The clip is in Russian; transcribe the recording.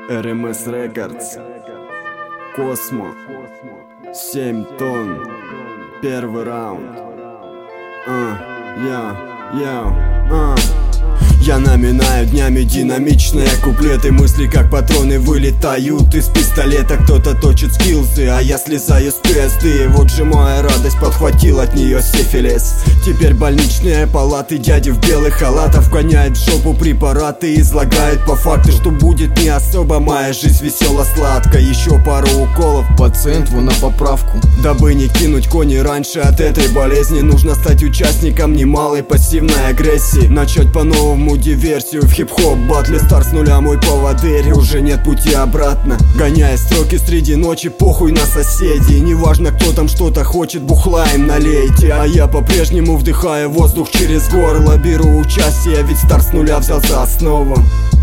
РМС Рекордс, Космо, 7 тонн, первый раунд. Я наминаю днями динамичные куплеты. Мысли как патроны вылетают из пистолета. Кто-то точит скиллзы, а я слезаю с пизды. Вот же моя радость, подхватил от нее сифилис. Теперь больничные палаты, дяди в белых халатах вгоняют в жопу препараты, излагают по факту, что будет не особо моя жизнь весело-сладко. Еще пару уколов, пациент вон на поправку. Дабы не кинуть кони раньше от этой болезни, нужно стать участником немалой пассивной агрессии. Начать по-новому диверсию в хип-хоп батле. Старт с нуля мой поводырь, уже нет пути обратно. Гоняя строки среди ночи, похуй на соседей. Неважно, кто там что-то хочет, бухла им налейте. А я по-прежнему вдыхаю воздух через горло. Беру участие, ведь старт с нуля взял за основу.